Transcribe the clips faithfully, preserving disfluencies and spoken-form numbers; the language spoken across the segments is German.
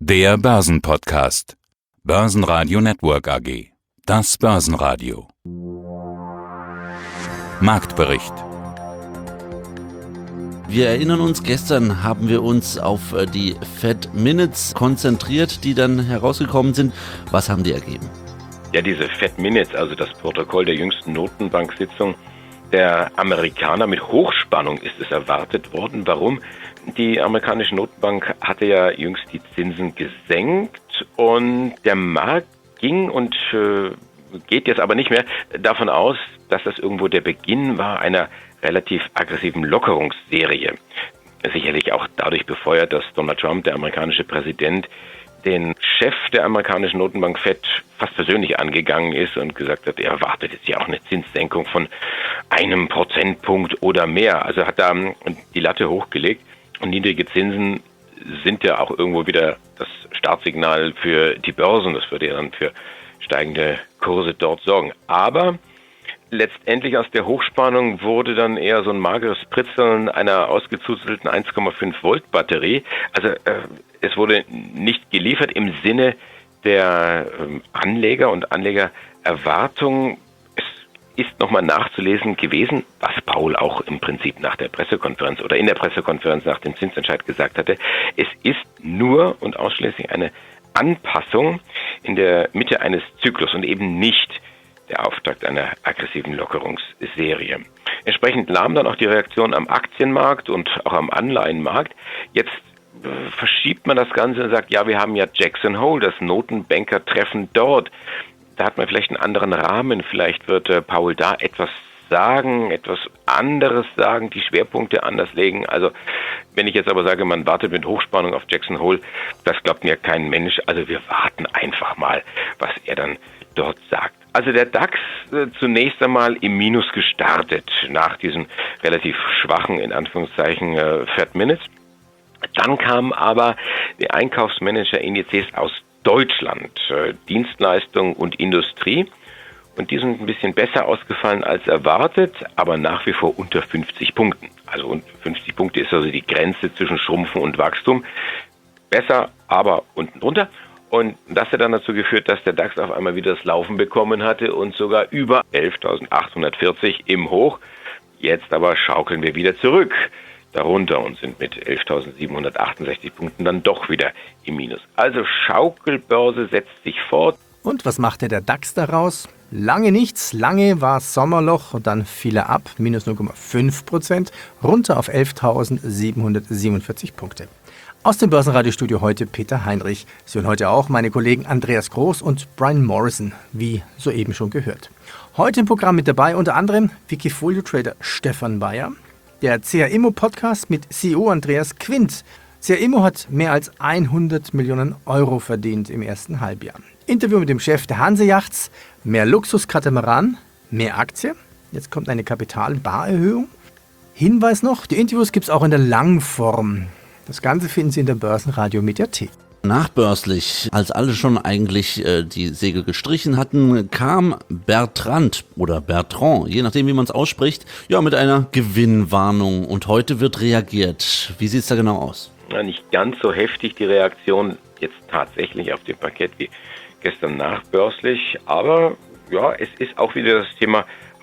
Der Börsenpodcast. Börsenradio Network A G. Das Börsenradio. Marktbericht. Wir erinnern uns, gestern haben wir uns auf die Fed Minutes konzentriert, die dann herausgekommen sind. Was haben die ergeben? Ja, diese Fed Minutes, also das Protokoll der jüngsten Notenbank-Sitzung der Amerikaner, mit Hochspannung ist es erwartet worden. Warum? Die amerikanische Notenbank hatte ja jüngst die Zinsen gesenkt und der Markt ging und äh, geht jetzt aber nicht mehr davon aus, dass das irgendwo der Beginn war einer relativ aggressiven Lockerungsserie. Sicherlich auch dadurch befeuert, dass Donald Trump, der amerikanische Präsident, den Chef der amerikanischen Notenbank Fed fast persönlich angegangen ist und gesagt hat, er erwartet jetzt ja auch eine Zinssenkung von einem Prozentpunkt oder mehr. Also hat da die Latte hochgelegt und niedrige Zinsen sind ja auch irgendwo wieder das Startsignal für die Börsen. Das würde ja dann für steigende Kurse dort sorgen. Aber letztendlich aus der Hochspannung wurde dann eher so ein mageres Pritzeln einer ausgezuzelten eins Komma fünf Volt Batterie. Also äh, es wurde nicht geliefert im Sinne der ähm, Anleger und Anlegererwartungen. Es ist nochmal nachzulesen gewesen, was Paul auch im Prinzip nach der Pressekonferenz oder in der Pressekonferenz nach dem Zinsentscheid gesagt hatte. Es ist nur und ausschließlich eine Anpassung in der Mitte eines Zyklus und eben nicht der Auftakt einer aggressiven Lockerungsserie. Entsprechend lahm dann auch die Reaktion am Aktienmarkt und auch am Anleihenmarkt. Jetzt äh, verschiebt man das Ganze und sagt, ja, wir haben ja Jackson Hole, das Notenbanker-Treffen dort. Da hat man vielleicht einen anderen Rahmen, vielleicht wird äh, Paul da etwas sagen, etwas anderes sagen, die Schwerpunkte anders legen. Also wenn ich jetzt aber sage, man wartet mit Hochspannung auf Jackson Hole, das glaubt mir kein Mensch. Also wir warten einfach mal, was er dann dort sagt. Also der DAX äh, zunächst einmal im Minus gestartet nach diesem relativ schwachen, in Anführungszeichen, äh, Fed Minutes. Dann kamen aber die Einkaufsmanager-Indizes aus Deutschland, äh, Dienstleistung und Industrie. Und die sind ein bisschen besser ausgefallen als erwartet, aber nach wie vor unter fünfzig Punkten. Also fünfzig Punkte ist also die Grenze zwischen Schrumpfen und Wachstum. Besser, aber unten drunter. Und das hat dann dazu geführt, dass der DAX auf einmal wieder das Laufen bekommen hatte und sogar über elftausendachthundertvierzig im Hoch. Jetzt aber schaukeln wir wieder zurück darunter und sind mit elftausendsiebenhundertachtundsechzig Punkten dann doch wieder im Minus. Also Schaukelbörse setzt sich fort. Und was machte der DAX daraus? Lange nichts, lange war Sommerloch und dann fiel er ab, minus null Komma fünf Prozent, runter auf elftausendsiebenhundertsiebenundvierzig Punkte. Aus dem Börsenradiostudio heute Peter Heinrich. Sie hören heute auch meine Kollegen Andreas Groß und Brian Morrison, wie soeben schon gehört. Heute im Programm mit dabei unter anderem Wikifolio-Trader Stefan Bayer, der C H Immo Podcast mit C E O Andreas Quint. C H Immo hat mehr als hundert Millionen Euro verdient im ersten Halbjahr. Interview mit dem Chef der Hanseyachts, mehr Luxuskatamaran, mehr Aktie. Jetzt kommt eine Kapitalbarerhöhung. Hinweis noch, die Interviews gibt es auch in der Langform. Das Ganze finden Sie in der Börsenradio-Mediathek. Nachbörslich, als alle schon eigentlich äh, die Segel gestrichen hatten, kam Bertrand oder Bertrand, je nachdem wie man es ausspricht, ja, mit einer Gewinnwarnung. Und heute wird reagiert. Wie sieht es da genau aus? Ja, nicht ganz so heftig die Reaktion jetzt tatsächlich auf dem Parkett wie gestern nachbörslich. Aber ja, es ist auch wieder das Thema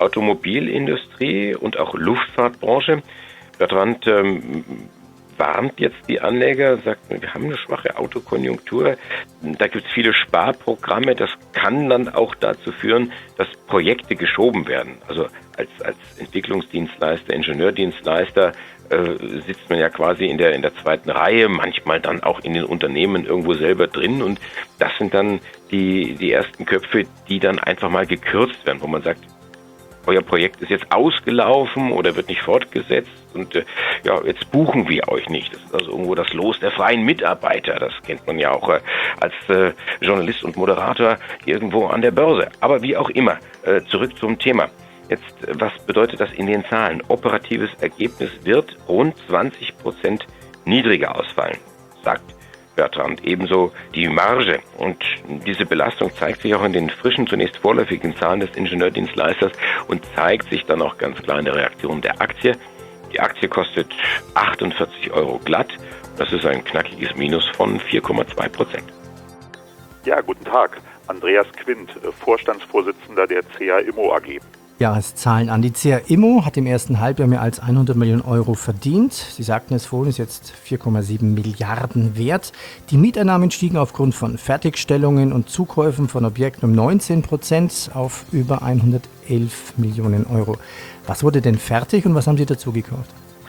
Automobilindustrie und auch Luftfahrtbranche. Bertrand ähm, warnt jetzt die Anleger, sagt, wir haben eine schwache Autokonjunktur, da gibt es viele Sparprogramme, das kann dann auch dazu führen, dass Projekte geschoben werden. Also als, als Entwicklungsdienstleister, Ingenieurdienstleister äh, sitzt man ja quasi in der, in der zweiten Reihe, manchmal dann auch in den Unternehmen irgendwo selber drin und das sind dann die, die ersten Köpfe, die dann einfach mal gekürzt werden, wo man sagt, euer Projekt ist jetzt ausgelaufen oder wird nicht fortgesetzt und äh, ja, jetzt buchen wir euch nicht. Das ist also irgendwo das Los der freien Mitarbeiter. Das kennt man ja auch äh, als äh, Journalist und Moderator irgendwo an der Börse. Aber wie auch immer, äh, zurück zum Thema. Jetzt, was bedeutet das in den Zahlen? Operatives Ergebnis wird rund zwanzig Prozent niedriger ausfallen, sagt Bertrand. Ebenso die Marge. Und diese Belastung zeigt sich auch in den frischen, zunächst vorläufigen Zahlen des Ingenieurdienstleisters und zeigt sich dann auch ganz klar in der Reaktion der Aktie. Die Aktie kostet achtundvierzig Euro glatt Das ist ein knackiges Minus von vier Komma zwei Prozent. Ja, guten Tag. Andreas Quint, Vorstandsvorsitzender der C A Immo A G. Jahreszahlen an. Die C A Immo hat im ersten Halbjahr mehr als hundert Millionen Euro verdient. Sie sagten es vorhin, ist jetzt vier Komma sieben Milliarden wert. Die Mieteinnahmen stiegen aufgrund von Fertigstellungen und Zukäufen von Objekten um neunzehn Prozent auf über hundertelf Millionen Euro. Was wurde denn fertig und was haben Sie dazu gekauft?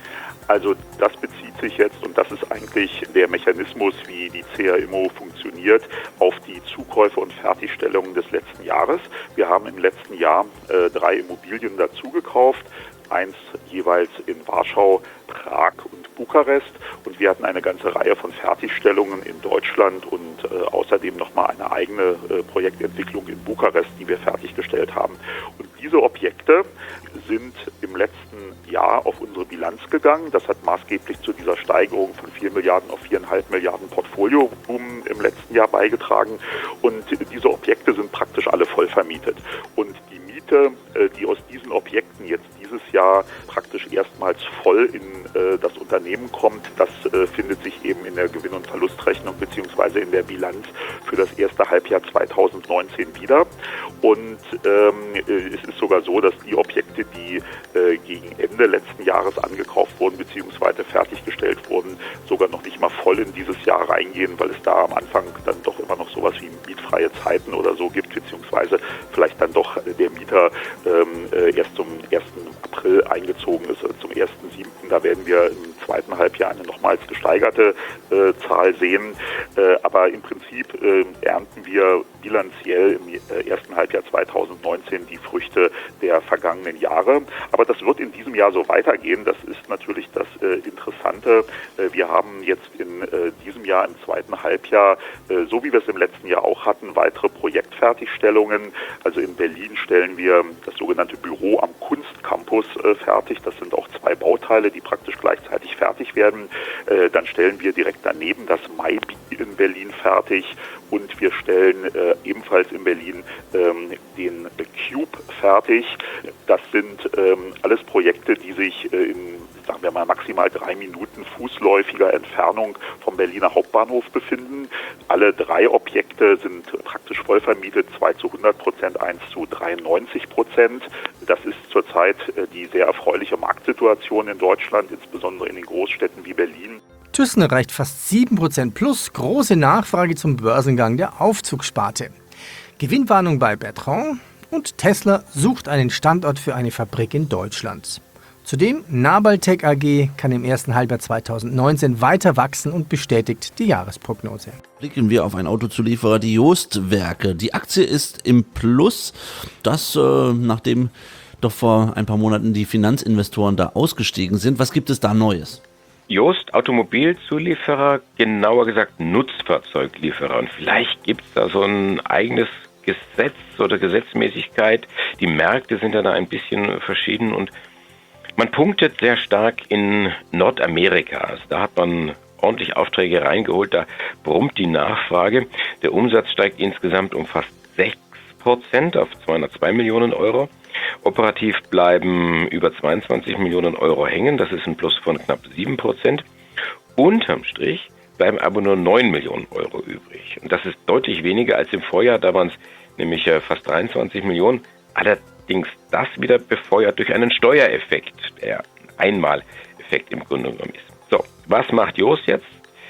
Also das bezieht sich jetzt, und das ist eigentlich der Mechanismus, wie die C A Immo funktioniert, auf die Zukäufe und Fertigstellungen des letzten Jahres. Wir haben im letzten Jahr äh, drei Immobilien dazu gekauft, eins jeweils in Warschau, Prag und Bukarest, und wir hatten eine ganze Reihe von Fertigstellungen in Deutschland und äh, außerdem nochmal eine eigene äh, Projektentwicklung in Bukarest, die wir fertiggestellt haben. Und diese Objekte sind im letzten Jahr auf unsere Bilanz gegangen. Das hat maßgeblich zu dieser Steigerung von vier Milliarden auf vier Komma fünf Milliarden Portfoliovolumen im letzten Jahr beigetragen. Und diese Objekte sind praktisch alle voll vermietet. Und die Miete, die aus diesen Objekten jetzt dieses Jahr praktisch erstmals voll in äh, das Unternehmen kommt, das äh, findet sich eben in der Gewinn- und Verlustrechnung beziehungsweise in der Bilanz für das erste Halbjahr zweitausendneunzehn wieder. Und ähm, es ist sogar so, dass die Objekte, die äh, gegen Ende letzten Jahres angekauft wurden beziehungsweise fertiggestellt wurden, sogar noch nicht mal voll in dieses Jahr reingehen, weil es da am Anfang dann doch immer noch sowas wie mietfreie Zeiten oder so gibt, beziehungsweise vielleicht dann doch der Mieter ähm, äh, erst zum ersten April eingezogen ist, also zum ersten siebten Da werden wir im zweiten Halbjahr eine nochmals gesteigerte äh, Zahl sehen. Äh, aber im Prinzip äh, ernten wir bilanziell im äh, ersten Halbjahr zweitausendneunzehn die Früchte der vergangenen Jahre. Aber das wird in diesem Jahr so weitergehen. Das ist natürlich das äh, Interessante. Äh, wir haben jetzt in äh, diesem Jahr im zweiten Halbjahr, äh, so wie wir es im letzten Jahr auch hatten, weitere Projektfertigstellungen. Also in Berlin stellen wir das sogenannte Büro am Kunstcampus äh, fertig. Das sind auch zwei Bauteile, die praktisch gleichzeitig fertig werden. Äh, dann stellen wir direkt daneben das Maibi in Berlin fertig und wir stellen äh, ebenfalls in Berlin ähm, den Cube fertig. Das sind ähm, alles Projekte, die sich äh, in, sagen wir mal, maximal drei Minuten fußläufiger Entfernung vom Berliner Hauptbahnhof befinden. Alle drei Objekte sind praktisch voll vermietet, zwei zu hundert Prozent, eins zu dreiundneunzig Prozent. Das ist zurzeit äh, die sehr erfreuliche Marktsituation in Deutschland, insbesondere in den Großstädten wie Berlin. Thyssen erreicht fast sieben Prozent plus, große Nachfrage zum Börsengang der Aufzugssparte. Gewinnwarnung bei Bertrand und Tesla sucht einen Standort für eine Fabrik in Deutschland. Zudem Nabaltec A G kann im ersten Halbjahr zweitausendneunzehn weiter wachsen und bestätigt die Jahresprognose. Blicken wir auf einen Autozulieferer, die Jost-Werke. Die Aktie ist im Plus, das äh, nachdem doch vor ein paar Monaten die Finanzinvestoren da ausgestiegen sind. Was gibt es da Neues? Jost, Automobilzulieferer, genauer gesagt Nutzfahrzeuglieferer. Und vielleicht gibt es da so ein eigenes Gesetz oder Gesetzmäßigkeit. Die Märkte sind ja da ein bisschen verschieden und man punktet sehr stark in Nordamerika. Also da hat man ordentlich Aufträge reingeholt, da brummt die Nachfrage. Der Umsatz steigt insgesamt um fast sechs Prozent auf zweihundertzwei Millionen Euro. Operativ bleiben über zweiundzwanzig Millionen Euro hängen, das ist ein Plus von knapp sieben Prozent. Unterm Strich bleiben aber nur neun Millionen Euro übrig. Und das ist deutlich weniger als im Vorjahr, da waren es nämlich fast dreiundzwanzig Millionen. Allerdings das wieder befeuert durch einen Steuereffekt, der ein Einmaleffekt im Grunde genommen ist. So, was macht Jost jetzt?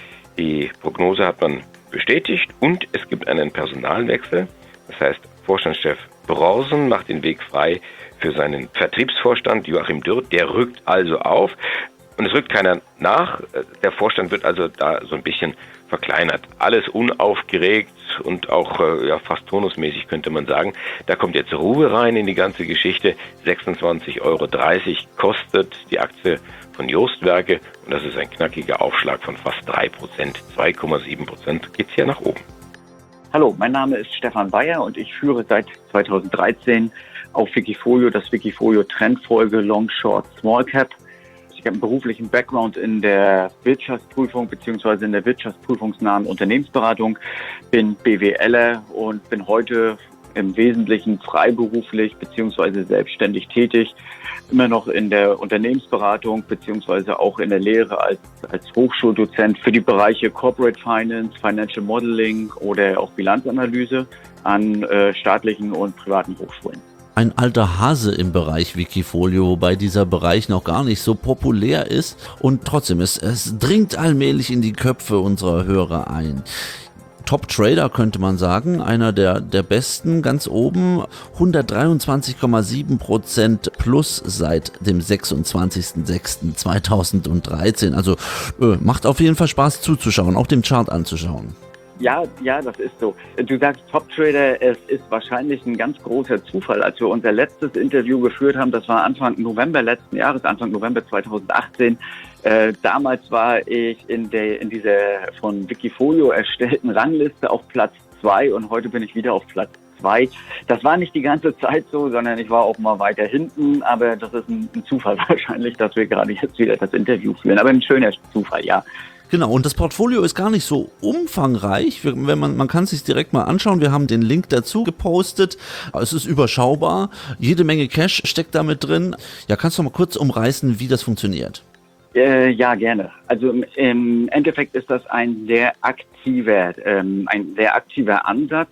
Die Prognose hat man bestätigt und es gibt einen Personalwechsel. Das heißt, Vorstandschef Brorsen macht den Weg frei für seinen Vertriebsvorstand Joachim Dürr. Der rückt also auf und es rückt keiner nach. Der Vorstand wird also da so ein bisschen verkleinert. Alles unaufgeregt und auch ja, fast tonusmäßig könnte man sagen. Da kommt jetzt Ruhe rein in die ganze Geschichte. sechsundzwanzig Euro dreißig kostet die Aktie von Jost-Werke und das ist ein knackiger Aufschlag von fast drei Prozent. zwei Komma sieben Prozent geht's hier nach oben. Hallo, mein Name ist Stefan Bayer und ich führe seit zweitausenddreizehn auf Wikifolio das Wikifolio Trendfolge Long, Short, Small Cap. Ich habe einen beruflichen Background in der Wirtschaftsprüfung bzw. in der wirtschaftsprüfungsnahen Unternehmensberatung, bin BWLer und bin heute im Wesentlichen freiberuflich bzw. selbstständig tätig, immer noch in der Unternehmensberatung bzw. auch in der Lehre als, als Hochschuldozent für die Bereiche Corporate Finance, Financial Modeling oder auch Bilanzanalyse an äh, staatlichen und privaten Hochschulen. Ein alter Hase im Bereich Wikifolio, wobei dieser Bereich noch gar nicht so populär ist und trotzdem, es, es dringt allmählich in die Köpfe unserer Hörer ein. Top-Trader könnte man sagen, einer der, der besten, ganz oben, hundertdreiundzwanzig Komma sieben Prozent plus seit dem sechsundzwanzigsten sechsten zweitausenddreizehn. Also äh, macht auf jeden Fall Spaß zuzuschauen, auch dem Chart anzuschauen. Ja, ja, das ist so. Du sagst Top-Trader, es ist wahrscheinlich ein ganz großer Zufall. Als wir unser letztes Interview geführt haben, das war Anfang November letzten Jahres, Anfang November zweitausendachtzehn. Äh, damals war ich in der in dieser von Wikifolio erstellten Rangliste auf Platz zwei und heute bin ich wieder auf Platz zwei. Das war nicht die ganze Zeit so, sondern ich war auch mal weiter hinten, aber das ist ein, ein Zufall wahrscheinlich, dass wir gerade jetzt wieder das Interview führen. Aber ein schöner Zufall, ja. Genau, und das Portfolio ist gar nicht so umfangreich. Wenn man, man kann es sich direkt mal anschauen. Wir haben den Link dazu gepostet. Es ist überschaubar. Jede Menge Cash steckt da mit drin. Ja, kannst du mal kurz umreißen, wie das funktioniert? Äh, ja, gerne. Also im, im Endeffekt ist das ein sehr aktiver, ähm, ein sehr aktiver Ansatz.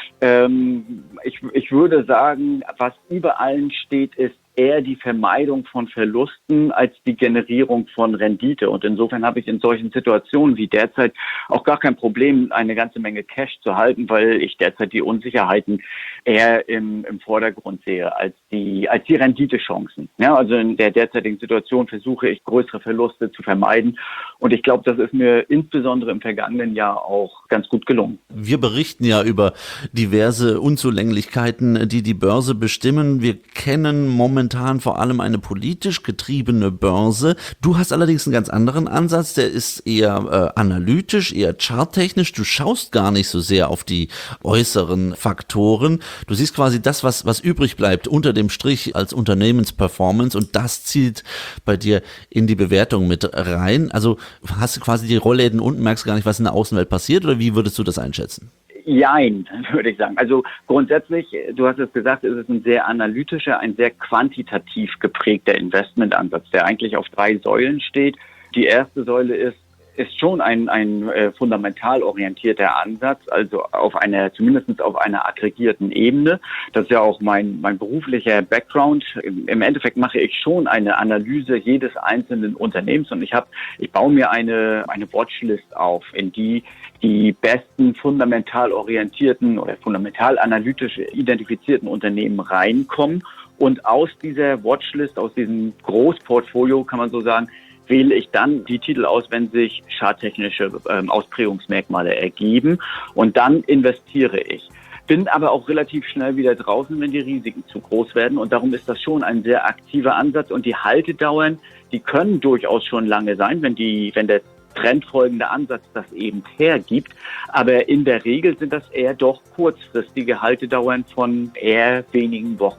Ähm, ich, ich würde sagen, was über allen steht, ist eher die Vermeidung von Verlusten als die Generierung von Rendite. Und insofern habe ich in solchen Situationen wie derzeit auch gar kein Problem, eine ganze Menge Cash zu halten, weil ich derzeit die Unsicherheiten eher im, im Vordergrund sehe als die, als die Renditechancen. Ja, also in der derzeitigen Situation versuche ich, größere Verluste zu vermeiden. Und ich glaube, das ist mir insbesondere im vergangenen Jahr auch ganz gut gelungen. Wir berichten ja über diverse Unzulänglichkeiten, die die Börse bestimmen. Wir kennen momentan momentan vor allem eine politisch getriebene Börse. Du hast allerdings einen ganz anderen Ansatz, der ist eher äh, analytisch, eher charttechnisch. Du schaust gar nicht so sehr auf die äußeren Faktoren. Du siehst quasi das, was, was übrig bleibt unter dem Strich als Unternehmensperformance und das zielt bei dir in die Bewertung mit rein. Also hast du quasi die Rollläden unten, merkst gar nicht, was in der Außenwelt passiert oder wie würdest du das einschätzen? Jein, würde ich sagen. Also grundsätzlich, du hast es gesagt, ist es ein sehr analytischer, ein sehr quantitativ geprägter Investmentansatz, der eigentlich auf drei Säulen steht. Die erste Säule ist, ist schon ein, ein äh, fundamental orientierter Ansatz, also auf einer, zumindest auf einer aggregierten Ebene. Das ist ja auch mein, mein beruflicher Background. Im, Im Endeffekt mache ich schon eine Analyse jedes einzelnen Unternehmens und ich habe, ich baue mir eine, eine Watchlist auf, in die die besten fundamental orientierten oder fundamental analytisch identifizierten Unternehmen reinkommen. Und aus dieser Watchlist, aus diesem Großportfolio, kann man so sagen, wähle ich dann die Titel aus, wenn sich charttechnische ähm, Ausprägungsmerkmale ergeben. Und dann investiere ich. Bin aber auch relativ schnell wieder draußen, wenn die Risiken zu groß werden. Und darum ist das schon ein sehr aktiver Ansatz. Und die Haltedauern, die können durchaus schon lange sein, wenn die, wenn der trendfolgende Ansatz das eben hergibt. Aber in der Regel sind das eher doch kurzfristige Haltedauern von eher wenigen Wochen.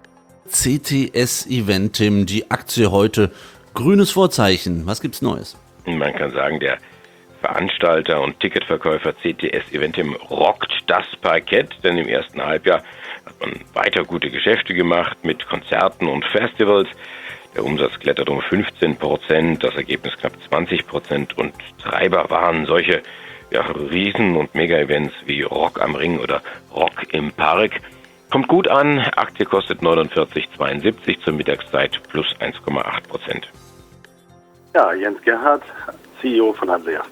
C T S Eventim, die Aktie heute, grünes Vorzeichen. Was gibt's Neues? Man kann sagen, der Veranstalter und Ticketverkäufer C T S Eventim rockt das Parkett, denn im ersten Halbjahr hat man weiter gute Geschäfte gemacht mit Konzerten und Festivals. Der Umsatz klettert um fünfzehn Prozent, das Ergebnis knapp zwanzig Prozent und Treiber waren solche ja, Riesen- und Mega-Events wie Rock am Ring oder Rock im Park. Kommt gut an, Aktie kostet neunundvierzig Komma zweiundsiebzig zur Mittagszeit plus eins Komma acht Prozent. Ja, Jens Gerhardt, C E O von Hanseyacht.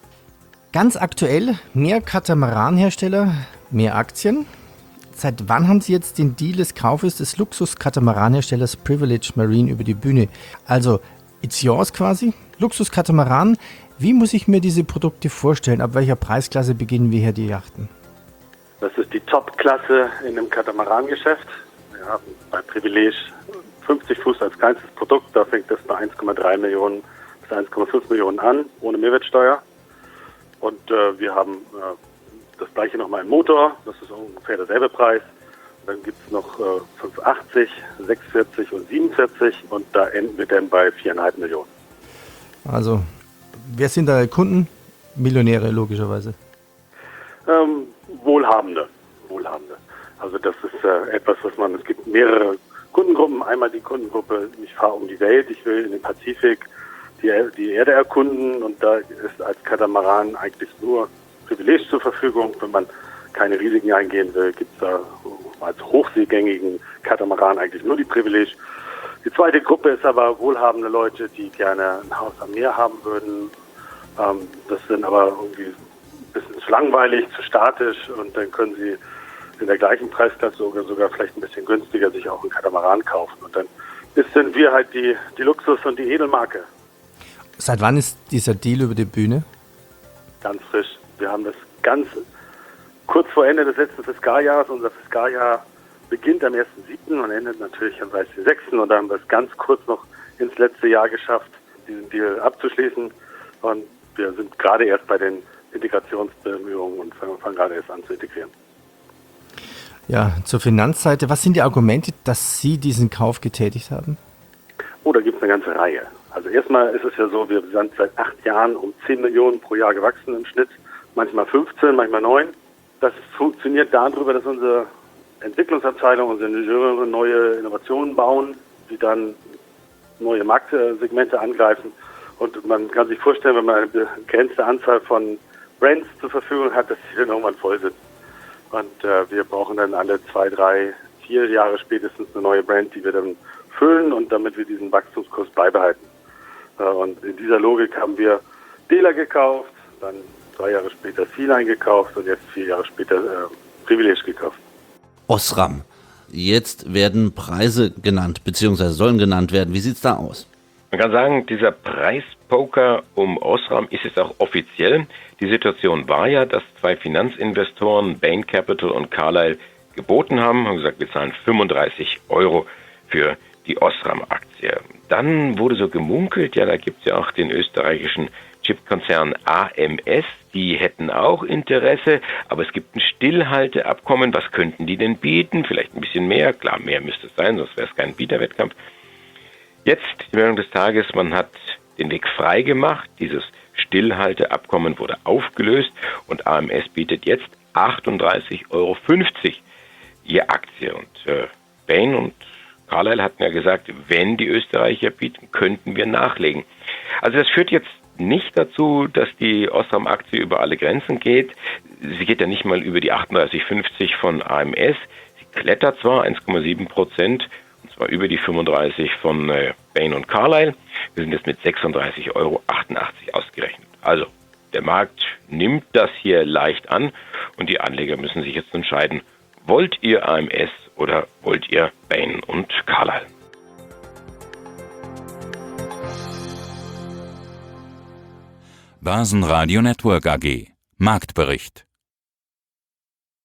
Ganz aktuell, mehr Katamaranhersteller, mehr Aktien. Seit wann haben Sie jetzt den Deal des Kaufes des Luxus-Katamaranherstellers Privilege Marine über die Bühne? Also, it's yours quasi. Luxus-Katamaran, wie muss ich mir diese Produkte vorstellen? Ab welcher Preisklasse beginnen wir hier die Yachten? Das ist die Top-Klasse in dem Katamaran-Geschäft. Wir haben bei Privilege fünfzig Fuß als kleinstes Produkt. Da fängt es bei eins Komma drei Millionen bis eins Komma fünf Millionen an, ohne Mehrwertsteuer. Und äh, wir haben äh, das gleiche nochmal im Motor, das ist ungefähr derselbe Preis. Und dann gibt es noch äh, fünfhundertachtzig, sechsundvierzig und siebenundvierzig und da enden wir dann bei vier Komma fünf Millionen. Also, wer sind da Kunden? Millionäre logischerweise. Ähm, Wohlhabende. Wohlhabende. Also das ist äh, etwas, was man, es gibt mehrere Kundengruppen. Einmal die Kundengruppe, ich fahre um die Welt, ich will in den Pazifik die, die Erde erkunden und da ist als Katamaran eigentlich nur Privileg zur Verfügung. Wenn man keine Risiken eingehen will, gibt es da als hochseegängigen Katamaran eigentlich nur die Privileg. Die zweite Gruppe ist aber wohlhabende Leute, die gerne ein Haus am Meer haben würden. Ähm, das sind aber irgendwie ein bisschen zu langweilig, zu statisch und dann können sie in der gleichen Preisklasse sogar, sogar vielleicht ein bisschen günstiger sich auch einen Katamaran kaufen. Und dann sind wir halt die, die Luxus- und die Edelmarke. Seit wann ist dieser Deal über die Bühne? Ganz frisch. Wir haben das ganz kurz vor Ende des letzten Fiskaljahres. Unser Fiskaljahr beginnt am ersten siebten und endet natürlich am dreißigsten sechsten Und da haben wir es ganz kurz noch ins letzte Jahr geschafft, diesen Deal abzuschließen. Und wir sind gerade erst bei den Integrationsbemühungen und fangen, fangen gerade erst an zu integrieren. Ja, zur Finanzseite. Was sind die Argumente, dass Sie diesen Kauf getätigt haben? Oh, da gibt es eine ganze Reihe. Also erstmal ist es ja so, wir sind seit acht Jahren um zehn Millionen pro Jahr gewachsen im Schnitt. Manchmal fünfzehn, manchmal neun. Das funktioniert darüber, dass unsere Entwicklungsabteilung, unsere Ingenieure neue Innovationen bauen, die dann neue Marktsegmente angreifen. Und man kann sich vorstellen, wenn man eine begrenzte Anzahl von Brands zur Verfügung hat, dass sie dann irgendwann voll sind. Und äh, wir brauchen dann alle zwei, drei, vier Jahre spätestens eine neue Brand, die wir dann füllen und damit wir diesen Wachstumskurs beibehalten. Äh, und in dieser Logik haben wir Dela gekauft, dann drei Jahre später Feeline gekauft und jetzt vier Jahre später äh, Privilege gekauft. Osram. Jetzt werden Preise genannt, beziehungsweise sollen genannt werden. Wie sieht's da aus? Man kann sagen, dieser Preispoker um Osram ist jetzt auch offiziell. Die Situation war ja, dass zwei Finanzinvestoren, Bain Capital und Carlyle, geboten haben, haben gesagt, wir zahlen fünfunddreißig Euro für die Osram-Aktie. Dann wurde so gemunkelt, ja, da gibt es ja auch den österreichischen Chipkonzern A M S, die hätten auch Interesse, aber es gibt ein Stillhalteabkommen. Was könnten die denn bieten? Vielleicht ein bisschen mehr. Klar, mehr müsste es sein, sonst wäre es kein Bieterwettkampf. Jetzt, die Meldung des Tages, man hat den Weg frei gemacht. Dieses Stillhalteabkommen wurde aufgelöst und A M S bietet jetzt achtunddreißig Euro fünfzig je Aktie. Und äh, Bain und Carlyle hatten ja gesagt, wenn die Österreicher bieten, könnten wir nachlegen. Also das führt jetzt nicht dazu, dass die Osram-Aktie über alle Grenzen geht. Sie geht ja nicht mal über die achtunddreißig fünfzig von A M S. Sie klettert zwar eins Komma sieben Prozent, und zwar über die fünfunddreißig von äh, Bain und Carlyle. Wir sind jetzt mit sechsunddreißig Euro achtundachtzig ausgerechnet. Also der Markt nimmt das hier leicht an und die Anleger müssen sich jetzt entscheiden, wollt ihr A M S oder wollt ihr Bain und Carlyle? Börsenradio Network A G. Marktbericht